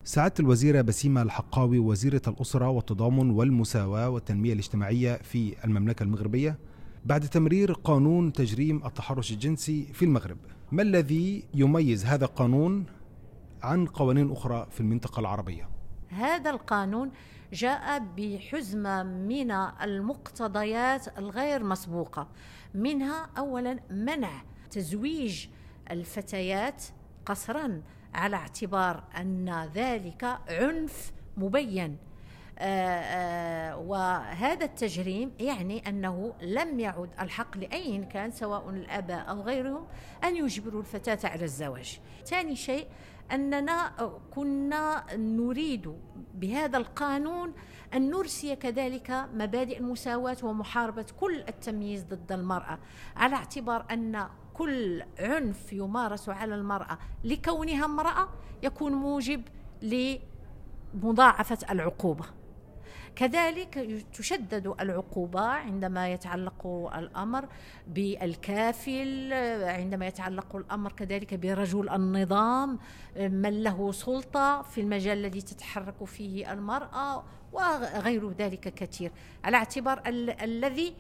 سعادة الوزيرة بسيمة الحقاوي وزيرة الأسرة والتضامن والمساواة والتنمية الاجتماعية في المملكة المغربية، بعد تمرير قانون تجريم التحرش الجنسي في المغرب، ما الذي يميز هذا القانون عن قوانين أخرى في المنطقة العربية؟ هذا القانون جاء بحزمة من المقتضيات الغير مسبوقة، منها أولا منع تزويج الفتيات قسرا على اعتبار أن ذلك عنف مبين. وهذا التجريم يعني أنه لم يعد الحق لأي كان سواء الآباء أو غيرهم أن يجبروا الفتاة على الزواج. ثاني شيء أننا كنا نريد بهذا القانون أن نرسي كذلك مبادئ المساواة ومحاربة كل التمييز ضد المرأة، على اعتبار أن كل عنف يمارس على المرأة لكونها امرأة يكون موجب لمضاعفة العقوبة. كذلك تشدد العقوبة عندما يتعلق الأمر بالكافل، عندما يتعلق الأمر كذلك برجل النظام، من له سلطة في المجال الذي تتحرك فيه المرأة وغير ذلك كثير، على اعتبار الذي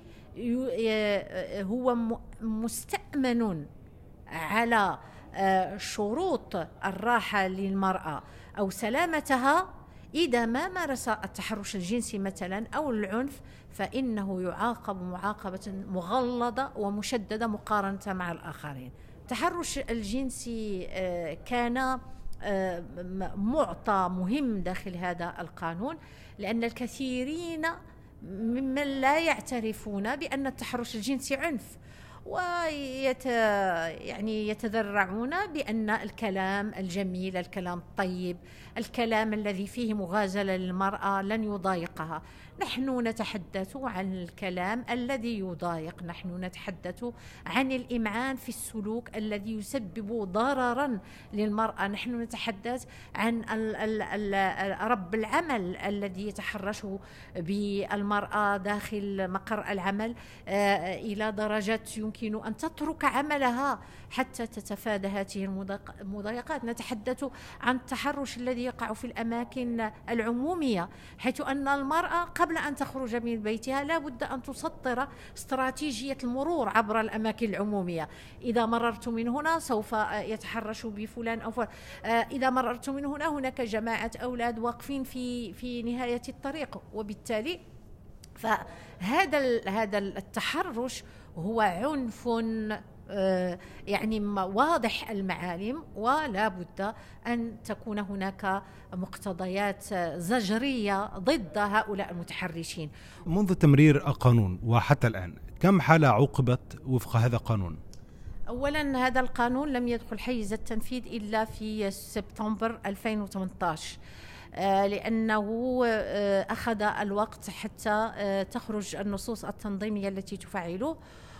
هو مستأمن على شروط الراحة للمرأة أو سلامتها. إذا ما مارس التحرش الجنسي مثلا أو العنف فإنه يعاقب معاقبة مغلظة ومشددة مقارنة مع الآخرين. التحرش الجنسي كان معطى مهم داخل هذا القانون، لأن الكثيرين ممن لا يعترفون بأن التحرش الجنسي عنف يتذرعون بأن الكلام الجميل، الكلام الطيب، الكلام الذي فيه مغازلة للمرأة لن يضايقها. نحن نتحدث عن الكلام الذي يضايق، نحن نتحدث عن الإمعان في السلوك الذي يسبب ضررا للمرأة، نحن نتحدث عن رب العمل الذي يتحرش بالمرأة داخل مقر العمل إلى درجة يمكن أن تترك عملها حتى تتفادى هذه المضايقات. نتحدث عن التحرش الذي يقع في الأماكن العمومية، حيث أن المرأة قبل أن تخرج من بيتها لا بد أن تسطر استراتيجية المرور عبر الأماكن العمومية. إذا مررت من هنا سوف يتحرش بفلان أو فلان، إذا مررت من هنا هناك جماعة أولاد واقفين في نهاية الطريق. وبالتالي فهذا التحرش هو عنف واضح المعالم، ولا بد أن تكون هناك مقتضيات زجرية ضد هؤلاء المتحرشين. منذ تمرير القانون وحتى الآن كم حالة عوقبت وفق هذا القانون؟ أولا هذا القانون لم يدخل حيز التنفيذ إلا في سبتمبر 2018، لأنه أخذ الوقت حتى تخرج النصوص التنظيمية التي تفعله.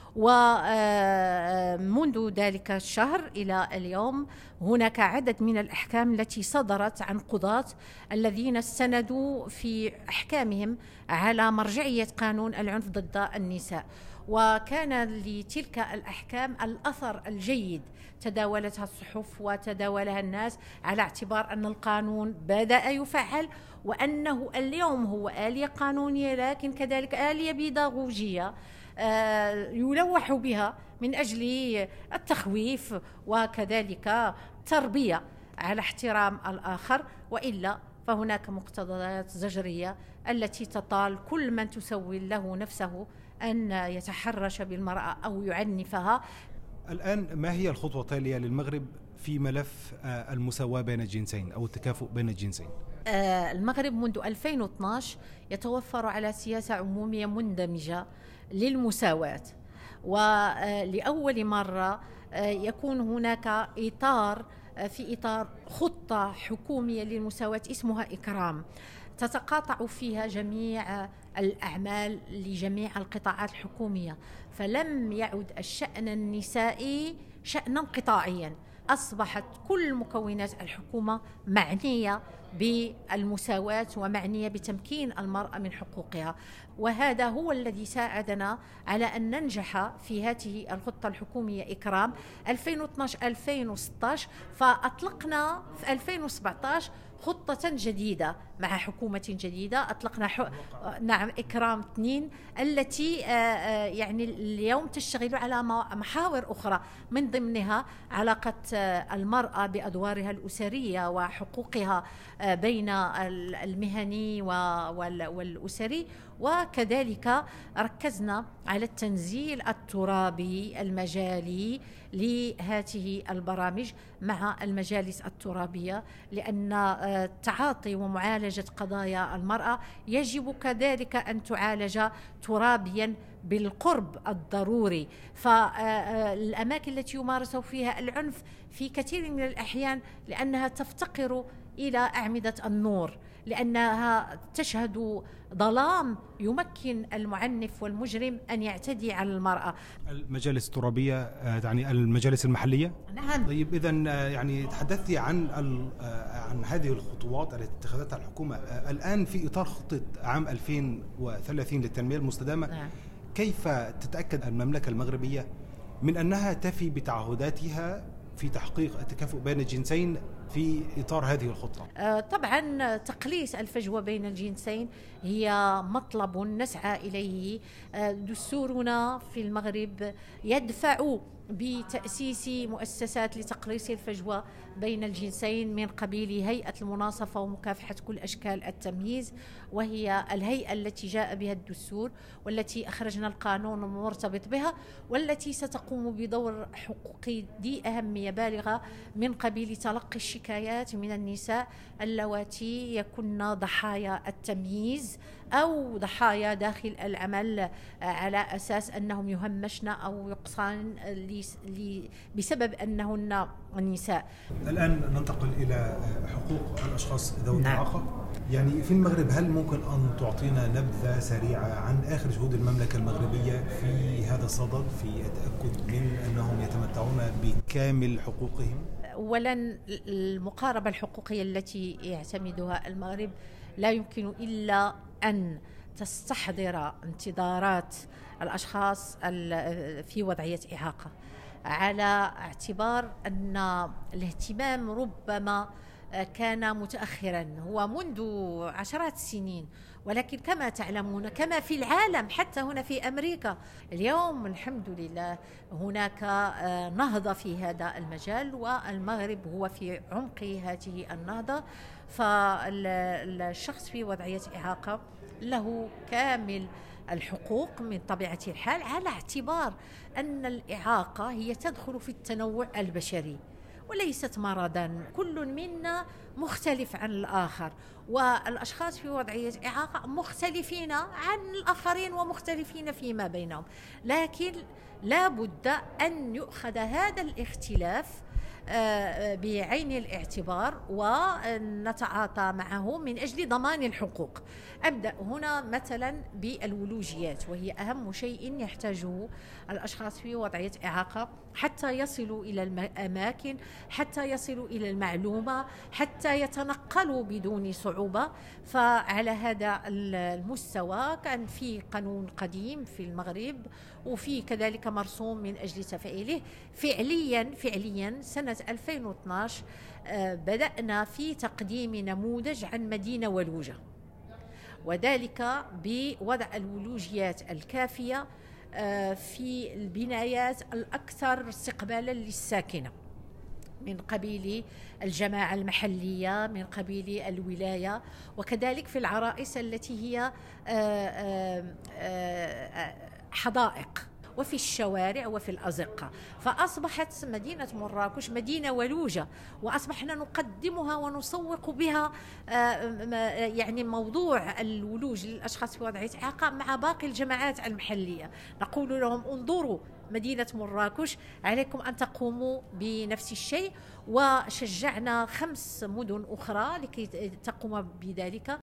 ومنذ ذلك الشهر إلى اليوم هناك عدد من الأحكام التي صدرت عن قضاة الذين استندوا في أحكامهم على مرجعية قانون العنف ضد النساء، وكان لتلك الأحكام الأثر الجيد تداولتها الصحف وتداولها الناس، على اعتبار أن القانون بدأ يفعل، وأنه اليوم هو آلية قانونية لكن كذلك آلية بيداغوجية يلوح بها من أجل التخويف وكذلك التربية على احترام الآخر، وإلا فهناك مقتضيات زجرية التي تطال كل من تسوي له نفسه أن يتحرش بالمرأة أو يعنفها. الآن ما هي الخطوة التالية للمغرب في ملف المساواة بين الجنسين أو التكافؤ بين الجنسين؟ المغرب منذ 2012 يتوفر على سياسة عمومية مندمجة للمساواة، ولأول مرة يكون هناك في إطار خطة حكومية للمساواة اسمها إكرام، تتقاطع فيها جميع الأعمال لجميع القطاعات الحكومية، فلم يعد الشأن النسائي شأنا قطاعيا، أصبحت كل مكونات الحكومة معنية بالمساواة ومعنية بتمكين المرأة من حقوقها. وهذا هو الذي ساعدنا على أن ننجح في هذه الخطة الحكومية إكرام 2012-2016، فأطلقنا في 2017 خطة جديدة مع حكومة جديدة أطلقنا نعم إكرام 2 التي يعني اليوم تشتغل على محاور أخرى، من ضمنها علاقة المرأة بأدوارها الأسرية وحقوقها بين المهني والأسري. وكذلك ركزنا على التنزيل الترابي المجالي لهذه البرامج مع المجالس الترابية، لأن تعاطي ومعالجة قضايا المرأة يجب كذلك أن تعالج ترابيا بالقرب الضروري. فالأماكن التي يمارس فيها العنف في كثير من الأحيان لأنها تفتقر إلى أعمدة النور، لأنها تشهد ظلام يمكن المعنف والمجرم أن يعتدي على المرأة. المجالس الترابية يعني المجالس المحلية؟ نعم. طيب إذن يعني تحدثتي عن هذه الخطوات التي اتخذتها الحكومة الآن في إطار خطة عام 2030 للتنمية المستدامة. نعم. كيف تتأكد المملكة المغربية من أنها تفي بتعهداتها في تحقيق التكافؤ بين الجنسين في إطار هذه الخطة؟ طبعا تقليص الفجوة بين الجنسين هي مطلب نسعى إليه. دستورنا في المغرب يدفع بتأسيس مؤسسات لتقليص الفجوة بين الجنسين، من قبيل هيئة المناصفة ومكافحة كل أشكال التمييز، وهي الهيئة التي جاء بها الدستور والتي أخرجنا القانون المرتبط بها، والتي ستقوم بدور حقوقي ذي أهمية بالغة من قبيل تلقي الشكايات من النساء اللواتي يكن ضحايا التمييز أو ضحايا داخل العمل على أساس أنهم يهمشن أو يقصان بسبب أنهن النساء. الآن ننتقل إلى حقوق الأشخاص ذوي نعم. الإعاقة. يعني في المغرب هل ممكن أن تعطينا نبذة سريعة عن آخر جهود المملكة المغربية في هذا الصدد، في التأكد من أنهم يتمتعون بكامل حقوقهم؟ أولا المقاربة الحقوقية التي يعتمدها المغرب لا يمكن إلا أن تستحضر انتظارات الأشخاص في وضعية إعاقة، على اعتبار أن الاهتمام ربما كان متأخرا، هو منذ عشرات السنين، ولكن كما تعلمون كما في العالم حتى هنا في أمريكا اليوم الحمد لله هناك نهضة في هذا المجال، والمغرب هو في عمق هذه النهضة. فالشخص في وضعية إعاقة له كامل الحقوق من طبيعة الحال، على اعتبار أن الإعاقة هي تدخل في التنوع البشري وليست مرضا، كل منا مختلف عن الآخر، والأشخاص في وضعية إعاقة مختلفين عن الآخرين ومختلفين فيما بينهم، لكن لا بد أن يؤخذ هذا الاختلاف بعين الاعتبار ونتعاطى معه من أجل ضمان الحقوق. أبدأ هنا مثلا بالولوجيات، وهي أهم شيء يحتاجه الأشخاص في وضعية إعاقة حتى يصلوا إلى الأماكن، حتى يصلوا إلى المعلومة، حتى يتنقلوا بدون صعوبة. فعلى هذا المستوى كان في قانون قديم في المغرب وفي كذلك مرسوم من أجل تفعيله. فعليا سنة 2012 بدأنا في تقديم نموذج عن مدينة ولوجة، وذلك بوضع الولوجيات الكافية في البنايات الأكثر استقبالا للساكنة، من قبيل الجماعة المحلية، من قبيل الولاية، وكذلك في العرائس التي هي حدائق، وفي الشوارع وفي الأزقة. فأصبحت مدينة مراكش مدينة ولوجة، وأصبحنا نقدمها ونسوق بها يعني موضوع الولوج للأشخاص في وضعية إعاقة مع باقي الجماعات المحلية. نقول لهم انظروا مدينة مراكش، عليكم أن تقوموا بنفس الشيء، وشجعنا 5 مدن أخرى لكي تقوم بذلك.